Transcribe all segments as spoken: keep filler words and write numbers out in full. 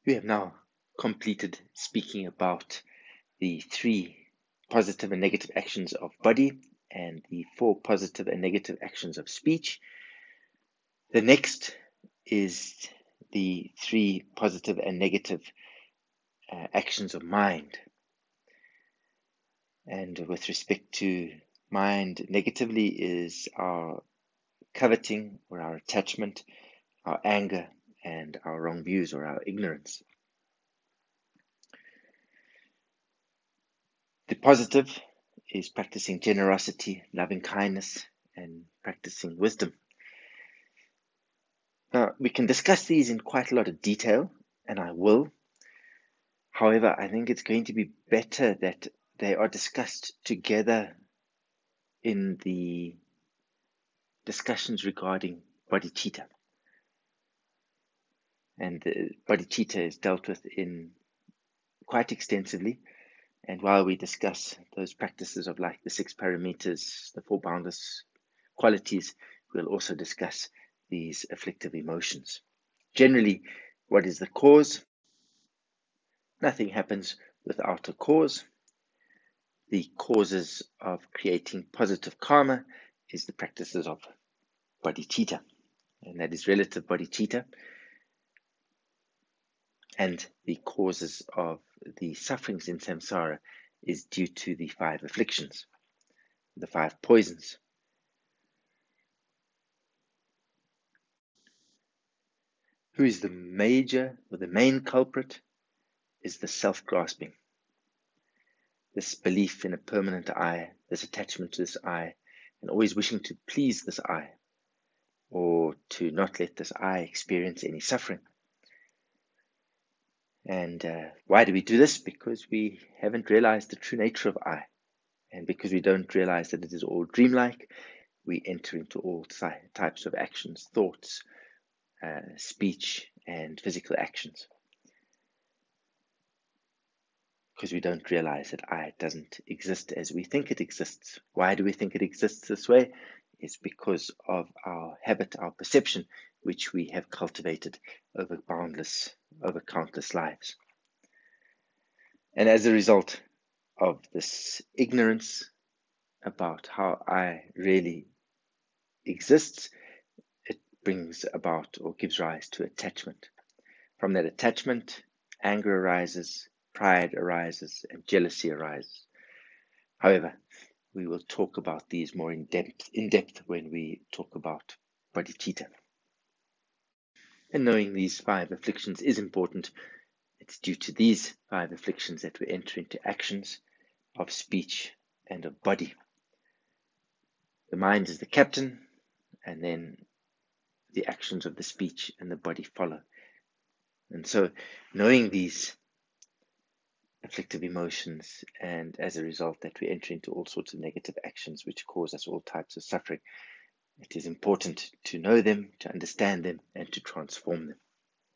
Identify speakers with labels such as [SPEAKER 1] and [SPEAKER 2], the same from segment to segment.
[SPEAKER 1] We have now completed speaking about the three positive and negative actions of body and the four positive and negative actions of speech. The next is the three positive and negative uh, actions of mind. And with respect to mind, negatively is our coveting or our attachment, our anger, and our wrong views or our ignorance. The positive is practicing generosity, loving kindness, and practicing wisdom. Now, we can discuss these in quite a lot of detail, and I will. However, I think it's going to be better that they are discussed together in the discussions regarding bodhicitta. And the bodhicitta is dealt with in quite extensively. And while we discuss those practices of like the six paramitas, the four boundless qualities, we'll also discuss these afflictive emotions. Generally, what is the cause? Nothing happens without a cause. The causes of creating positive karma is the practices of bodhicitta, and that is relative bodhicitta. And the causes of the sufferings in samsara is due to the five afflictions, the five poisons. Who is the major or the main culprit is the self-grasping. This belief in a permanent I, this attachment to this I, and always wishing to please this I, or to not let this I experience any suffering. And uh, why do we do this? Because we haven't realized the true nature of I. And because we don't realize that it is all dreamlike, we enter into all types of actions, thoughts, uh, speech, and physical actions. Because we don't realize that I doesn't exist as we think it exists. Why do we think it exists this way? It's because of our habit, our perception, which we have cultivated over boundless, over countless lives. And as a result of this ignorance about how I really exists, it brings about or gives rise to attachment. From that attachment, anger arises, pride arises, and jealousy arises. However, we will talk about these more in depth, in depth when we talk about bodhicitta. And knowing these five afflictions is important. It's due to these five afflictions that we enter into actions of speech and of body. The mind is the captain, and then the actions of the speech and the body follow. And so, knowing these afflictive emotions, and as a result that we enter into all sorts of negative actions which cause us all types of suffering, it is important to know them, to understand them, and to transform them.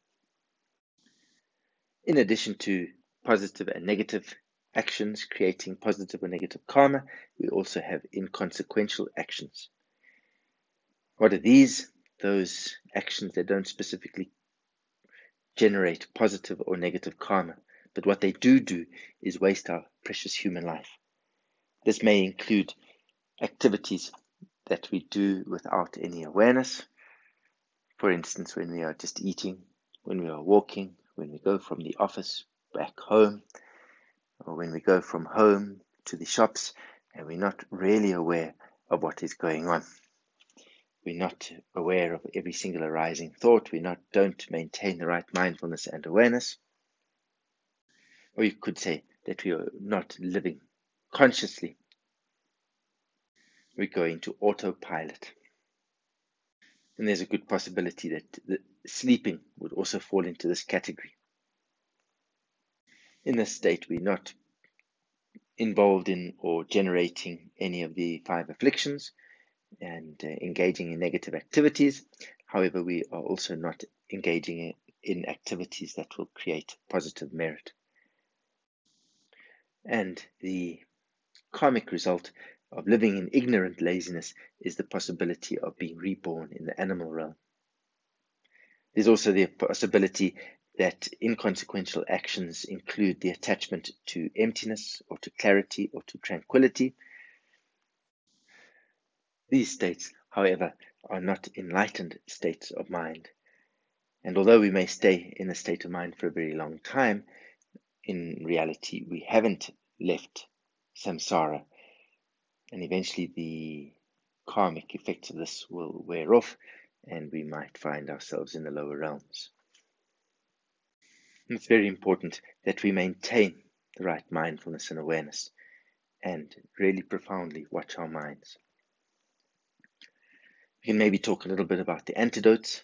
[SPEAKER 1] In addition to positive and negative actions creating positive or negative karma, we also have inconsequential actions. What are these? Those actions that don't specifically generate positive or negative karma, but what they do do is waste our precious human life. This may include activities that we do without any awareness. For instance, when we are just eating, when we are walking, when we go from the office back home, or when we go from home to the shops, and we're not really aware of what is going on. We're not aware of every single arising thought. We not don't maintain the right mindfulness and awareness. Or you could say that we are not living consciously. We go into autopilot. And there's a good possibility that the sleeping would also fall into this category. In this state, we're not involved in or generating any of the five afflictions and uh, engaging in negative activities. However, we are also not engaging in activities that will create positive merit. And the karmic result of living in ignorant laziness is the possibility of being reborn in the animal realm. There's also the possibility that inconsequential actions include the attachment to emptiness or to clarity or to tranquility. These states, however, are not enlightened states of mind. And although we may stay in a state of mind for a very long time, in reality, we haven't left samsara. And eventually, the karmic effects of this will wear off, and we might find ourselves in the lower realms. And it's very important that we maintain the right mindfulness and awareness and really profoundly watch our minds. We can maybe talk a little bit about the antidotes.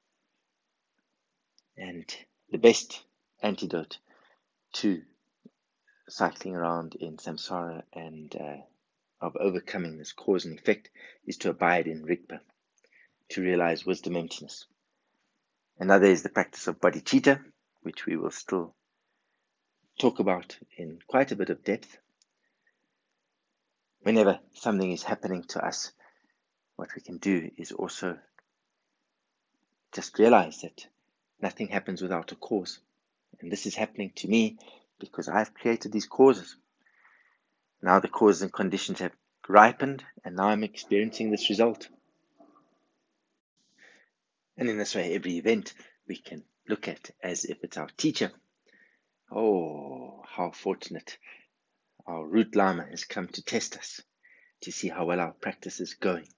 [SPEAKER 1] And the best antidote to cycling around in samsara and uh, of overcoming this cause and effect is to abide in Rigpa, to realize wisdom emptiness. Another is the practice of bodhicitta, which we will still talk about in quite a bit of depth. Whenever something is happening to us, what we can do is also just realize that nothing happens without a cause. And this is happening to me because I've created these causes. Now the causes and conditions have ripened, and now I'm experiencing this result. And in this way, every event we can look at as if it's our teacher. Oh, how fortunate. Our root Lama has come to test us, to see how well our practice is going.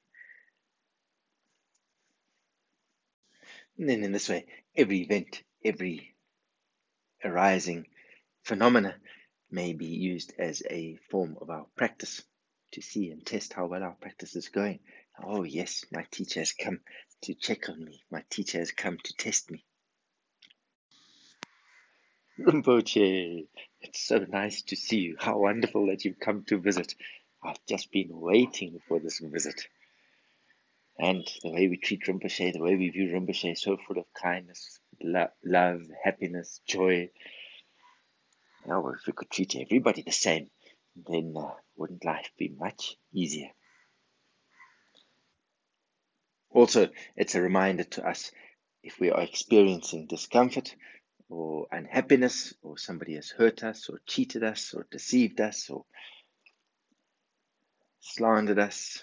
[SPEAKER 1] And then in this way, every event, every arising phenomena may be used as a form of our practice to see and test how well our practice is going. Oh yes, my teacher has come to check on me. My teacher has come to test me. Rinpoche, it's so nice to see you. How wonderful that you've come to visit. I've just been waiting for this visit. And the way we treat Rinpoche, the way we view Rinpoche, so full of kindness, lo- love, happiness, joy. Oh, if we could treat everybody the same, then uh, wouldn't life be much easier? Also, it's a reminder to us if we are experiencing discomfort or unhappiness, or somebody has hurt us, or cheated us, or deceived us, or slandered us,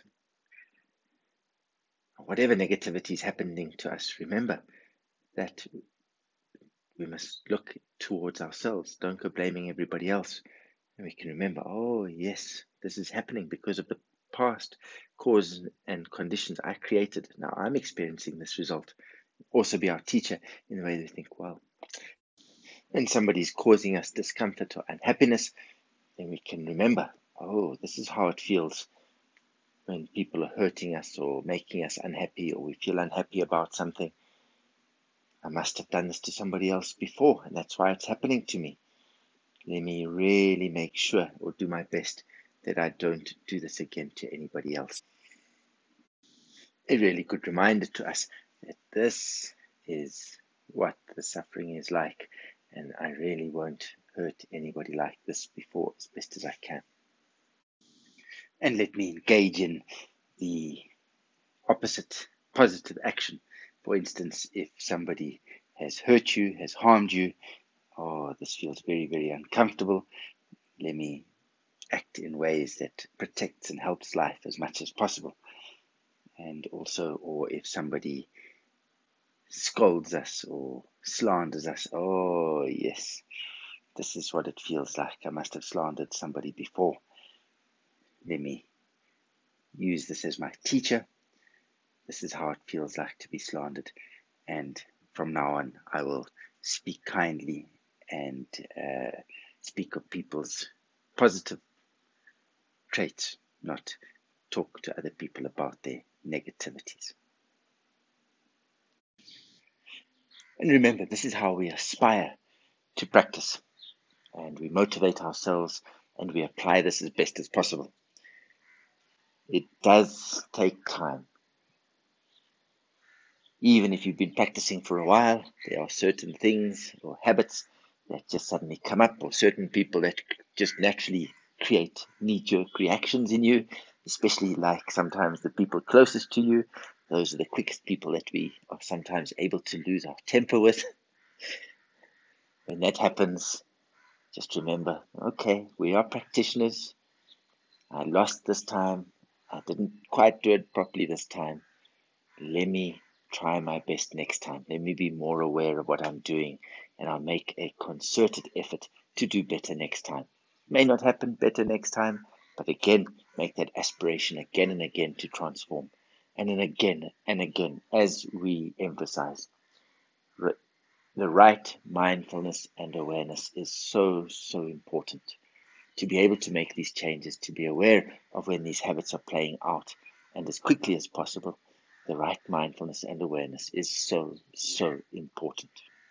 [SPEAKER 1] whatever negativity is happening to us, remember that we must look towards ourselves. Don't go blaming everybody else. And we can remember, oh, yes, this is happening because of the past causes and conditions I created. Now I'm experiencing this result. Also be our teacher in the way they think, well, when somebody's causing us discomfort or unhappiness, then we can remember, oh, this is how it feels when people are hurting us or making us unhappy, or we feel unhappy about something. I must have done this to somebody else before, and that's why it's happening to me. Let me really make sure or do my best that I don't do this again to anybody else. A really good reminder to us that this is what the suffering is like, and I really won't hurt anybody like this before as best as I can. And let me engage in the opposite positive action. For instance, if somebody has hurt you, has harmed you, oh, this feels very, very uncomfortable. Let me act in ways that protects and helps life as much as possible. And also, or if somebody scolds us or slanders us, oh, yes, this is what it feels like. I must have slandered somebody before. Let me use this as my teacher. This is how it feels like to be slandered. And from now on, I will speak kindly and uh, speak of people's positive traits, not talk to other people about their negativities. And remember, this is how we aspire to practice, and we motivate ourselves, and we apply this as best as possible. It does take time. Even if you've been practicing for a while, there are certain things or habits that just suddenly come up, or certain people that just naturally create knee-jerk reactions in you, especially like sometimes the people closest to you. Those are the quickest people that we are sometimes able to lose our temper with. When that happens, just remember, okay, we are practitioners. I lost this time. I didn't quite do it properly this time. Let me try my best next time. Let me be more aware of what I'm doing, and I'll make a concerted effort to do better next time. May not happen better next time, but again, make that aspiration again and again to transform. And then again and again, as we emphasize, the right mindfulness and awareness is so, so important to be able to make these changes, to be aware of when these habits are playing out, and as quickly as possible. The right mindfulness and awareness is so, so important.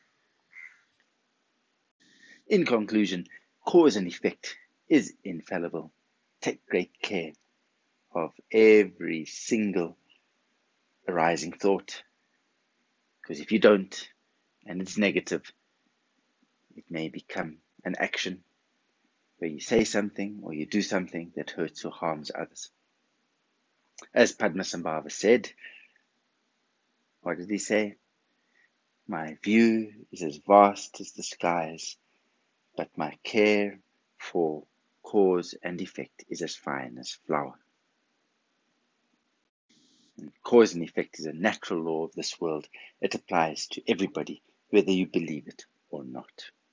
[SPEAKER 1] In conclusion, cause and effect is infallible. Take great care of every single arising thought, because if you don't, and it's negative, it may become an action where you say something or you do something that hurts or harms others. As Padmasambhava said, what did he say? My view is as vast as the skies, but my care for cause and effect is as fine as flower. And cause and effect is a natural law of this world. It applies to everybody, whether you believe it or not.